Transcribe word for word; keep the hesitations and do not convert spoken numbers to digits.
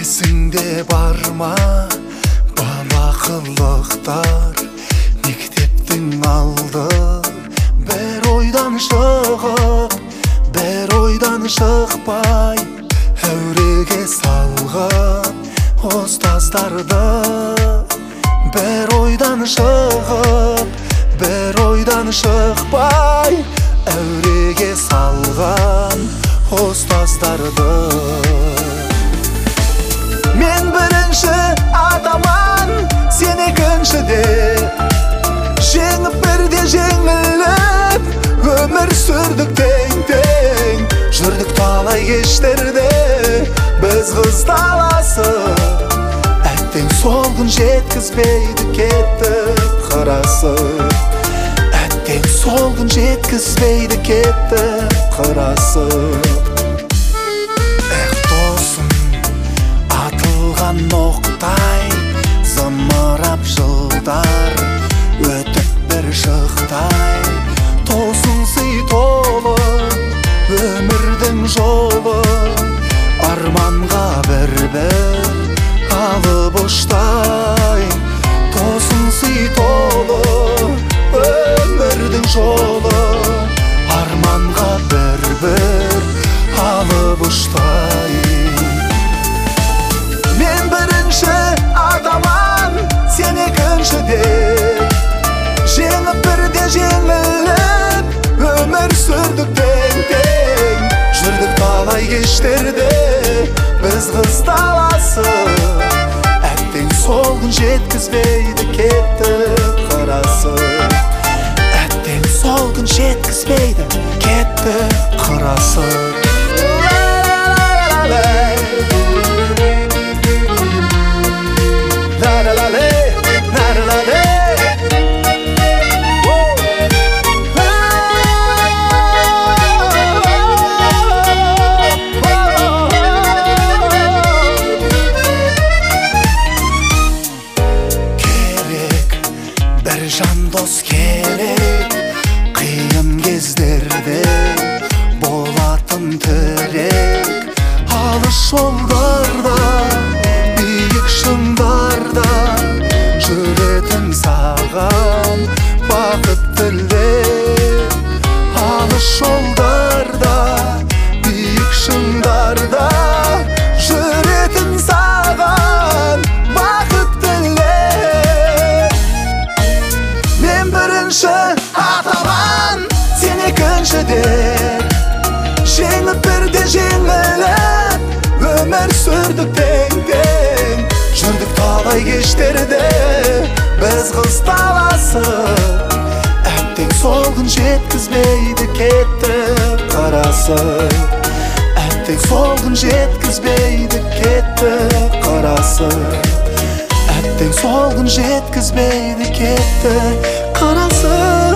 Есіңде бар ма бала қылықтар, мектептің алды бір ойдан шығып, бір ойдан шықпай әуреге салған ұстаздарды. Бір ойдан шығып, бір ойдан шықпай әуреге салған ұстаздарды. Мен бірінші атаман, сен екіншіде, жеңіп бірде жеңіліп, өмір сүрдік тең-тең. Жүрдік талай кештерде, біз қыз таласып, әттең сол күн жеткізбейді кеттік қарасып. Әттең сол күн жеткізбейді кеттік қарасып. Ноқтай зымырап жылдар, өтіп бір шықтай тосын сый толы өмірдің жолы. Арманға бір-бір алып ұштай, тосын сый толы өмірдің жолы. Арманға бір-бір алып ұштай. Мен бірінші атаман, сен екіншіде, жеңіп бірде жеңіліп, өмір сүрдік тең-тең. Жүрдік талай кештерде, біз қыз таласып, әттең сол күн жеткізбейді кеттік қарасып. Әттең сол күн жеткізбейді кеттік қарасып. Бір жан дос керек, қиын кездерде болатын тірек. Алыс жолдарда, биік шыңдарда жүретін саған бақыт тілеп. Алыс жолдарда, биік шыңдарда жүретін саған бақыт тілеп. Мен бірінші атаман, сен екіншіде, жеңіп бірде жеңіліп, өмір сүрдік тең-тең. Жүрдік талай кештерде, біз қыз таласып, әттең сол күн жеткізбейді кеттік қарасып. Әттең сол күн жеткізбейді кеттік қарасып. Әттең сол күн жеткізбейді кеттік қарасып.